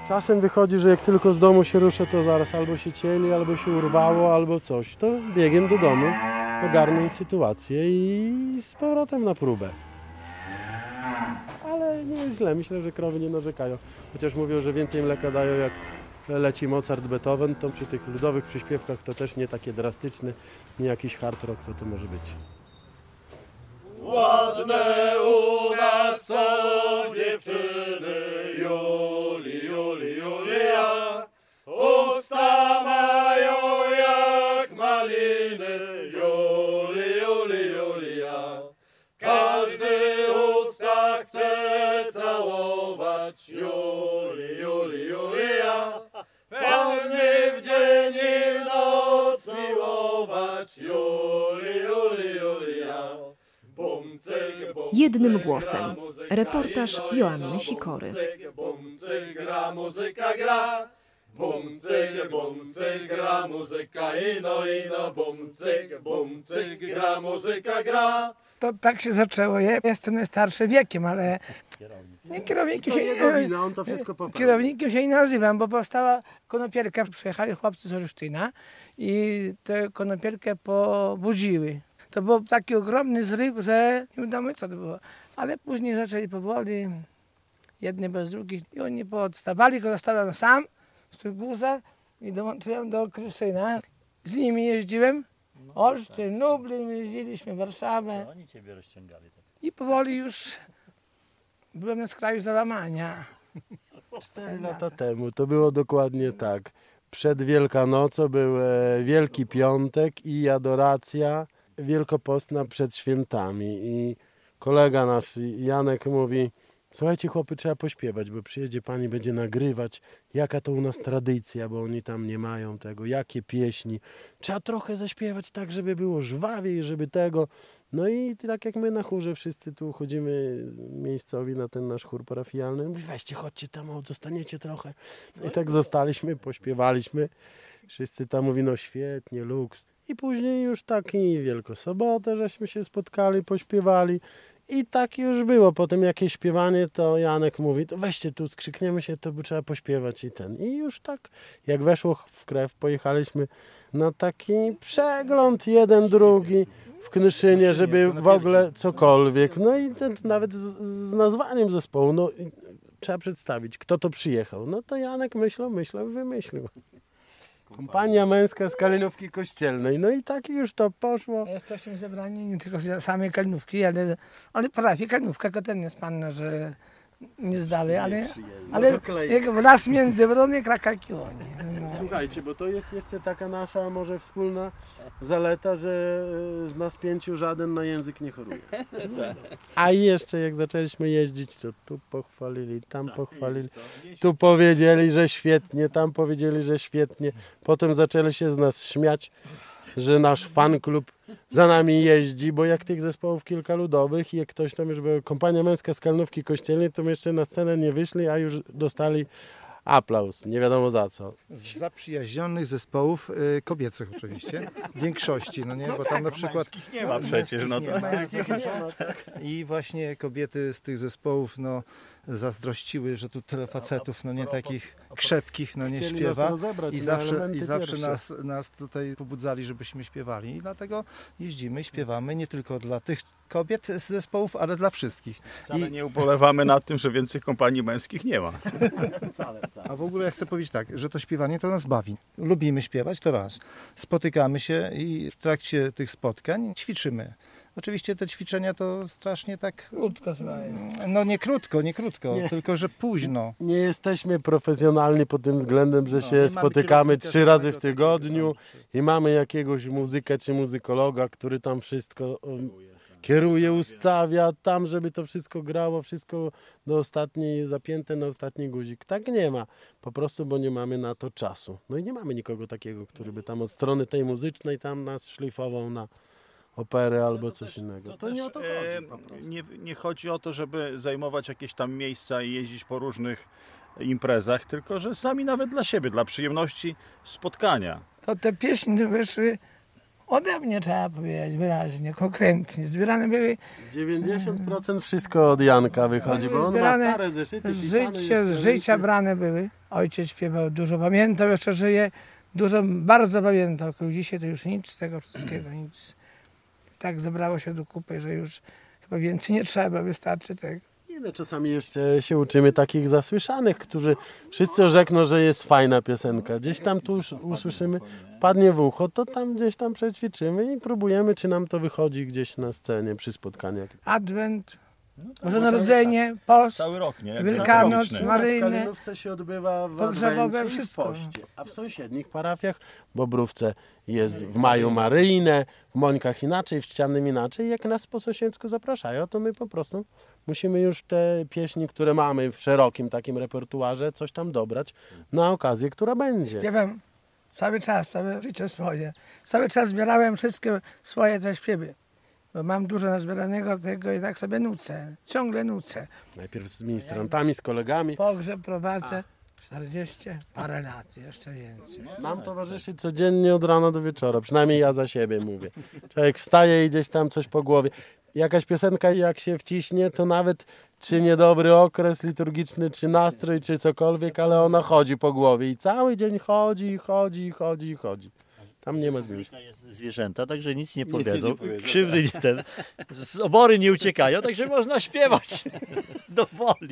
Czasem wychodzi, że jak tylko z domu się ruszę, to zaraz albo się cieli, albo się urwało, albo coś. To biegiem do domu, ogarnąć sytuację i z powrotem na próbę. Ale nie jest źle, myślę, że krowy nie narzekają. Chociaż mówią, że więcej mleka dają jak leci Mozart, Beethoven, to przy tych ludowych przyśpiewkach to też nie takie drastyczne, nie jakiś hard rock to może być. Ładne u nas są dziewczyny, Juli, Juli, Julia. Usta mają jak maliny, Juli, Juli, Julia. Każdy usta chce całować, Juli, Juli, Julia. Panny w dzień i w noc miłować, Juli, Juli, Julia. Jednym głosem. Reportaż Joanny Sikory. Gra muzyka gra. Bumcyk gra muzyka ino, bumcyk gra muzyka gra. To tak się zaczęło. Ja jestem najstarszy wiekiem, ale kierownikiem się nie nazywam, bo powstała konopierka. Przyjechali chłopcy z Olsztyna i tę konopierkę pobudziły. To był taki ogromny zryw, że nie wiadomo co to było. Ale później zaczęli powoli, jedni bez drugich, i oni poodstawali, go zostawiam sam w tych guzach i dołączyłem do Krystyna. Z nimi jeździłem, Olsztyn, Lublin, jeździliśmy, Warszawę. Oni ciebie rozciągali. I powoli już byłem na skraju załamania. 4 lata temu to było dokładnie tak. Przed Wielkanocą był Wielki Piątek i adoracja wielkopostna przed świętami. I kolega nasz Janek mówi: słuchajcie chłopy, trzeba pośpiewać, bo przyjedzie pani, będzie nagrywać, jaka to u nas tradycja, bo oni tam nie mają tego, jakie pieśni. Trzeba trochę zaśpiewać tak, żeby było żwawiej, żeby tego. No i tak jak my na chórze wszyscy tu chodzimy miejscowi na ten nasz chór parafialny, mówi: weźcie, chodźcie tam, zostaniecie trochę. I tak zostaliśmy, pośpiewaliśmy. Wszyscy tam mówi: no świetnie, luks. I później już taki Wielkosobotę, żeśmy się spotkali, pośpiewali. I tak już było. Potem jakieś śpiewanie, to Janek mówi: to weźcie tu, skrzykniemy się, to by trzeba pośpiewać i ten. I już tak, jak weszło w krew, pojechaliśmy na taki przegląd, jeden, drugi w Knyszynie, żeby w ogóle cokolwiek. No i ten, nawet z nazwaniem zespołu, no trzeba przedstawić, kto to przyjechał. No to Janek myślał, wymyślił. Kompania męska z Kalinówki Kościelnej. No i tak już to poszło. Jesteśmy zebrani nie tylko z samej Kalinówki, ale parafii Kalinówka to ten jest panna, że nie zdali, ale las między Wronie, Krakaki, no. Słuchajcie, bo to jest jeszcze taka nasza może wspólna zaleta, że z nas 5 żaden na język nie choruje. A jeszcze jak zaczęliśmy jeździć, to tu pochwalili, tam pochwalili, tu powiedzieli, że świetnie, tam powiedzieli, że świetnie. Potem zaczęli się z nas śmiać, że nasz fan klub za nami jeździ, bo jak tych zespołów kilka ludowych i jak ktoś tam już był, kompania męska z Kalinówki Kościelnej, to jeszcze na scenę nie wyszli, a już dostali aplauz, nie wiadomo za co. Z zaprzyjaźnionych zespołów kobiecych oczywiście, w większości, no nie, bo tam na przykład nie ma przecież, no to i właśnie kobiety z tych zespołów, no, zazdrościły, że tu tyle facetów, no nie, takich krzepkich, no nie, śpiewa i zawsze nas tutaj pobudzali, żebyśmy śpiewali i dlatego jeździmy, śpiewamy nie tylko dla tych kobiet z zespołów, ale dla wszystkich. Wcale nie ubolewamy nad tym, że więcej kompanii męskich nie ma. A w ogóle ja chcę powiedzieć tak, że to śpiewanie to nas bawi. Lubimy śpiewać, to raz. Spotykamy się i w trakcie tych spotkań ćwiczymy. Oczywiście te ćwiczenia to strasznie tak... Krótko trwają. No nie krótko, tylko że późno. Nie jesteśmy profesjonalni pod tym względem, że się spotykamy 3 razy w tygodniu i mamy jakiegoś muzyka czy muzykologa, który tam wszystko kieruje, ustawia tam, żeby to wszystko grało, wszystko do ostatniej, zapięte na ostatni guzik. Tak nie ma. Po prostu, bo nie mamy na to czasu. No i nie mamy nikogo takiego, który by tam od strony tej muzycznej tam nas szlifował na operę albo coś innego. To nie o to chodzi. Nie chodzi o to, żeby zajmować jakieś tam miejsca i jeździć po różnych imprezach, tylko że sami nawet dla siebie, dla przyjemności spotkania. To te pieśni wyszły ode mnie, trzeba powiedzieć wyraźnie, konkretnie. Zbierane były... 90% wszystko od Janka wychodzi, bo on ma stare zeszyty. Z życia brane były. Ojciec śpiewał dużo, pamiętał, jeszcze żyje, dużo, bardzo pamiętał. Dzisiaj to już nic z tego wszystkiego, nic. Tak zebrało się do kupy, że już chyba więcej nie trzeba, wystarczy tego. Ile czasami jeszcze się uczymy takich zasłyszanych, którzy wszyscy orzekną, że jest fajna piosenka. Gdzieś tam tu usłyszymy, padnie w ucho, to tam gdzieś tam przećwiczymy i próbujemy, czy nam to wychodzi gdzieś na scenie przy spotkaniach. Adwent, Boże Narodzenie, post, Cały rok, nie? Jak Wielkanoc, całoroczny. W Maryjne, Kalinówce się odbywa w pogrzebowe, Adwencie i w wszystko. poście, a w sąsiednich parafiach, w Bobrówce jest w maju Maryjne, w Mońkach inaczej, w Ściannym inaczej. Jak nas po sąsiedzku zapraszają, to my po prostu musimy już te pieśni, które mamy w szerokim takim repertuarze, coś tam dobrać na okazję, która będzie. śpiewam cały czas, całe życie swoje. Cały czas zbierałem wszystkie swoje te śpiewy. Bo mam dużo nazbieranego tego i tak sobie nucę, ciągle nucę. Najpierw z ministrantami, z kolegami. Pogrzeb prowadzę 40 parę lat, jeszcze więcej. Nam towarzyszy codziennie od rana do wieczora, przynajmniej ja za siebie mówię. Człowiek wstaje i gdzieś tam coś po głowie. Jakaś piosenka jak się wciśnie, to nawet czy niedobry okres liturgiczny, czy nastrój, czy cokolwiek, ale ona chodzi po głowie i cały dzień chodzi, chodzi, chodzi, chodzi. Tam nie ma zmiłuj. Zwierzęta, także nic nie powiedzą, krzywdy nie ten, z obory nie uciekają, także można śpiewać do woli.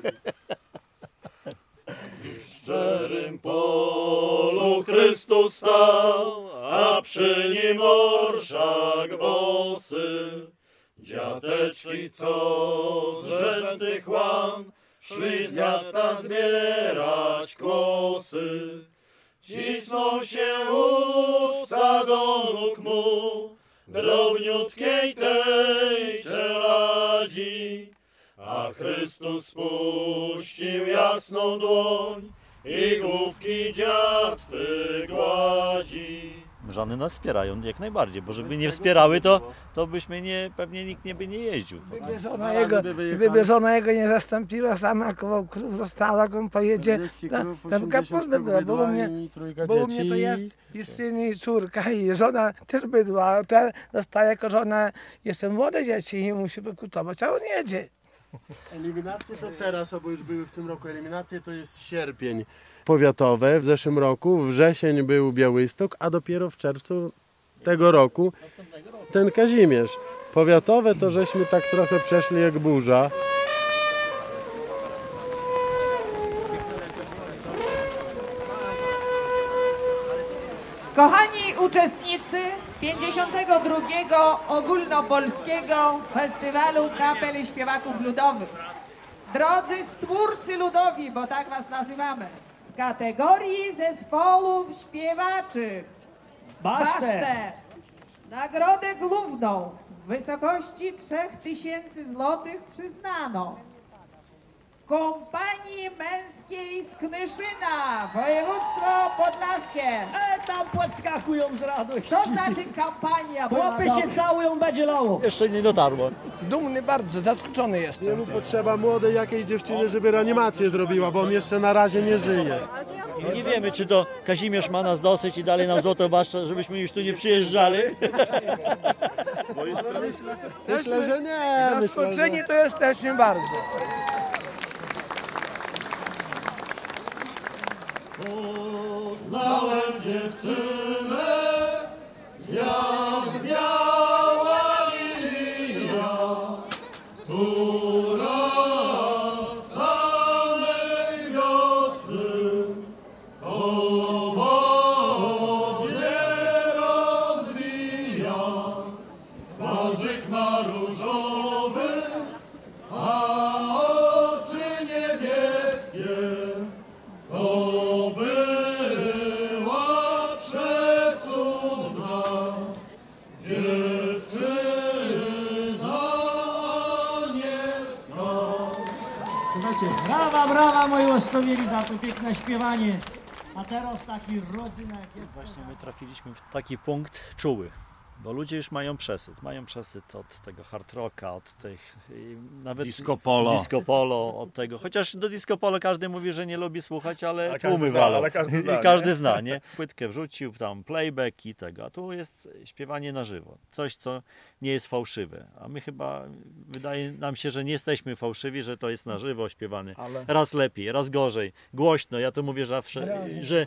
W szczerym polu Chrystus stał, a przy nim orszak bosy. Dziadeczki, co z rzętych łan szli z miasta zbierać kłosy. Cisną się usta do nóg mu, drobniutkiej tej czeladzi, a Chrystus spuścił jasną dłoń i główki dziatwy gładzi. Żony nas wspierają jak najbardziej, bo żeby nie wspierały, to byśmy pewnie nikt by nie jeździł. Gdyby żona jego nie zastąpiła, sama koło krów została, jak on pojedzie, 40 to krów, tam kapustę była, bo u mnie to jest i syn, i córka, i żona też bydła, to zostaje jako żona, jeszcze młode dzieci i musi wykutować, a on jedzie. Eliminacje to teraz, bo już były w tym roku eliminacje, to jest sierpień powiatowe w zeszłym roku, wrzesień był Białystok, a dopiero w czerwcu tego roku ten Kazimierz. Powiatowe to żeśmy tak trochę przeszli jak burza. Kochani uczestnicy 52. Ogólnopolskiego Festiwalu Kapel i Śpiewaków Ludowych, drodzy stwórcy ludowi, bo tak was nazywamy, w kategorii zespołów śpiewaczych Basztę nagrodę główną w wysokości 3000 złotych przyznano Kompanii Męskiej z Knyszyna, województwo podlaskie. Tam podskakują z radości. Co znaczy kampania? Chłopy się całują, będzie lało. Jeszcze nie dotarło. Dumny bardzo, zaskoczony jestem. Jemu potrzeba młodej jakiejś dziewczyny, żeby reanimację zrobiła, bo on jeszcze na razie nie żyje. Nie wiemy, czy to Kazimierz ma nas dosyć i dalej nam złotą baszczę, żebyśmy już tu nie przyjeżdżali. Myślę, że nie. Zaskoczeni to jesteśmy bardzo. Poznałem dziewczynę, jak biała lilia, która z samej wiosny po wodzie rozwija. Twarzyk ma różowy, a oczy niebieskie. To była przecudna dziewczyna anielska. Słuchajcie, brawa moi łostowieli za to piękne śpiewanie. A teraz taki rodzynek jest. Właśnie my trafiliśmy w taki punkt czuły. Bo ludzie już mają przesyt od tego hard rocka, od tych nawet disco polo, od tego. Chociaż do disco polo każdy mówi, że nie lubi słuchać, ale każdy tłumy zna, walą. ale każdy zna, I każdy zna, nie? Płytkę wrzucił, tam playback i tego. A tu jest śpiewanie na żywo. Coś, co nie jest fałszywe. A my chyba, wydaje nam się, że nie jesteśmy fałszywi, że to jest na żywo śpiewane. Raz lepiej, raz gorzej. Głośno. Ja to mówię zawsze, że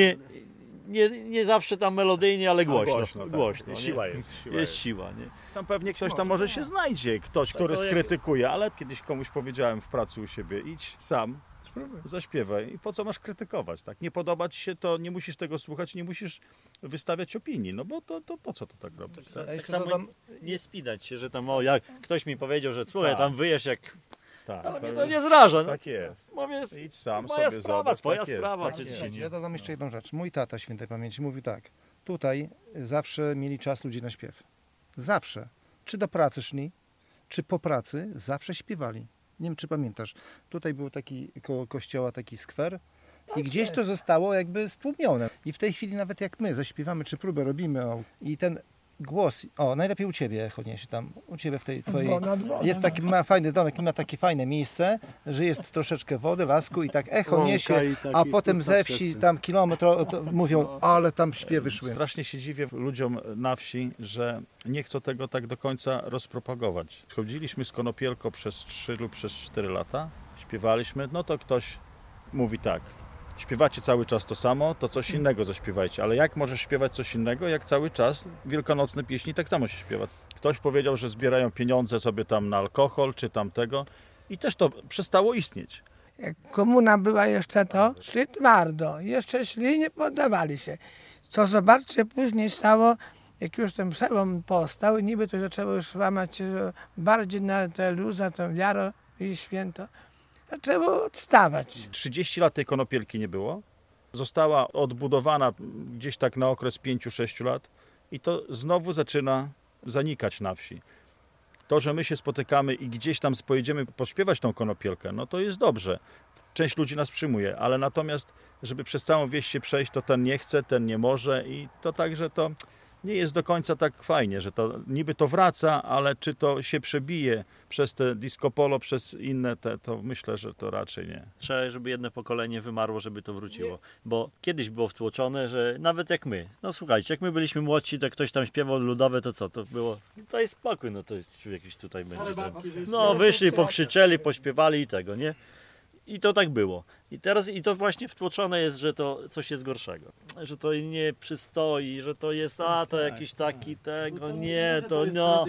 nie zawsze tam melodyjnie, ale głośno. Głośno. Siła jest siła, nie? Tam pewnie ktoś tam może się znajdzie, ktoś, który skrytykuje, ale kiedyś komuś powiedziałem w pracy u siebie, idź sam, zaśpiewaj i po co masz krytykować, tak? Nie podoba ci się to, nie musisz tego słuchać, nie musisz wystawiać opinii, no bo to po co to tak robić? Tak? Tak samo nie spinać się, że tam, jak ktoś mi powiedział, że słuchaj, tam wyjesz jak... Tak, ale mnie to nie zraża. No. Tak jest. Mówię, idź sam moja sobie sprawa, zobacz. twoja tak sprawa. jest. Ja dodam jeszcze jedną rzecz. Mój tata świętej pamięci mówił tak. Tutaj zawsze mieli czas ludzie na śpiew. Zawsze. Czy do pracy szli, czy po pracy, zawsze śpiewali. Nie wiem, czy pamiętasz. Tutaj był taki koło kościoła taki skwer i gdzieś to zostało jakby stłumione. I w tej chwili nawet jak my zaśpiewamy, czy próbę robimy i ten głos, najlepiej u Ciebie, Choniesie, tam, u Ciebie w tej twojej, jest taki, ma fajny domek, ma takie fajne miejsce, że jest troszeczkę wody, lasku i tak echo niesie, a potem ze wsi, tam kilometr, mówią, ale tam śpiewy szły. Strasznie się dziwię ludziom na wsi, że nie chcą tego tak do końca rozpropagować. Chodziliśmy z Konopielką przez 3 lub przez 4 lata, śpiewaliśmy, no to ktoś mówi tak, śpiewacie cały czas to samo, to coś innego zaśpiewajcie. Ale jak możesz śpiewać coś innego, jak cały czas wielkanocne pieśni tak samo się śpiewa. Ktoś powiedział, że zbierają pieniądze sobie tam na alkohol, czy tamtego i też to przestało istnieć. Jak komuna była jeszcze to, szli twardo, jeszcze szli, nie poddawali się. Co zobaczcie, później stało, jak już ten przełom powstał, niby to zaczęło już łamać się bardziej na tę luzę, tę wiarę i święto. Zaczęło odstawać. 30 lat tej Konopielki nie było. Została odbudowana gdzieś tak na okres 5-6 lat i to znowu zaczyna zanikać na wsi. To, że my się spotykamy i gdzieś tam pojedziemy pośpiewać tą Konopielkę, no to jest dobrze. Część ludzi nas przyjmuje, ale natomiast, żeby przez całą wieś się przejść, to ten nie chce, ten nie może i to także to nie jest do końca tak fajnie, że to niby to wraca, ale czy to się przebije przez te disco polo, przez inne to myślę, że to raczej nie. Trzeba, żeby jedno pokolenie wymarło, żeby to wróciło. Bo kiedyś było wtłoczone, że nawet jak my, no słuchajcie, jak my byliśmy młodsi, to ktoś tam śpiewał ludowe, to co? To było, to jest spokój, no to jest jakiś tutaj będzie. No wyszli, pokrzyczeli, pośpiewali i tego, nie? I to tak było. I teraz i to właśnie wtłoczone jest, że to coś jest gorszego. Że to nie przystoi, że to jest, to jakiś taki tego, nie, to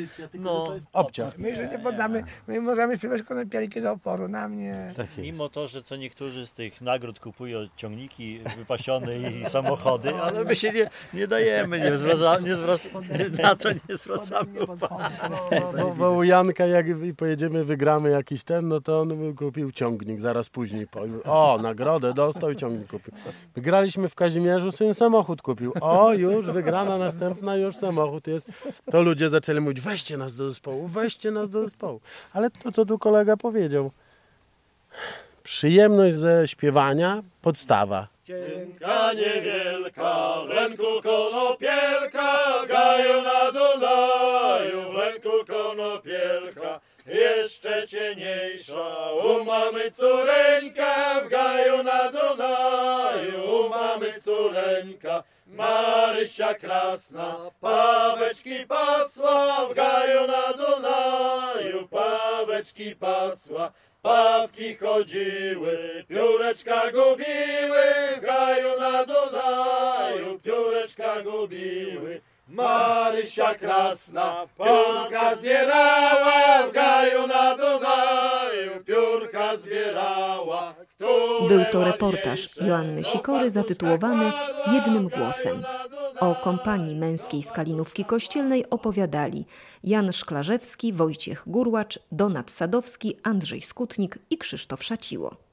no. Obciach. My się nie poddamy, my możemy śpiewać Konopielki do oporu, na mnie. Mimo to, że co niektórzy z tych nagród kupują ciągniki wypasione i samochody, ale my się nie dajemy, na to nie zwracamy uwagi. Bo u Janka jak pojedziemy, wygramy jakiś no to on kupił ciągnik, zaraz później nagrodę dostał i ciągnik kupił. Wygraliśmy w Kazimierzu, syn samochód kupił. Już wygrana następna, już samochód jest. To ludzie zaczęli mówić, weźcie nas do zespołu. Ale to, co tu kolega powiedział, przyjemność ze śpiewania, podstawa. Cienka niewielka, w ręku konopielka, gaju na Dunaju, w ręku konopielka. Jeszcze cieniejsza, u mamy córeńka, w gaju na Dunaju, u mamy córeńka. Marysia krasna, paweczki pasła, w gaju na Dunaju, paweczki pasła. Pawki chodziły, pióreczka gubiły, w gaju na Dunaju, pióreczka gubiły. Marysia krasna, piórka zbierała, w gaju na Dunaju, piórka zbierała. Był to reportaż Joanny Sikory zatytułowany Jednym głosem. O kompanii męskiej z Kalinówki Kościelnej opowiadali Jan Szklarzewski, Wojciech Gurłacz, Donat Sadowski, Andrzej Skutnik i Krzysztof Szaciło.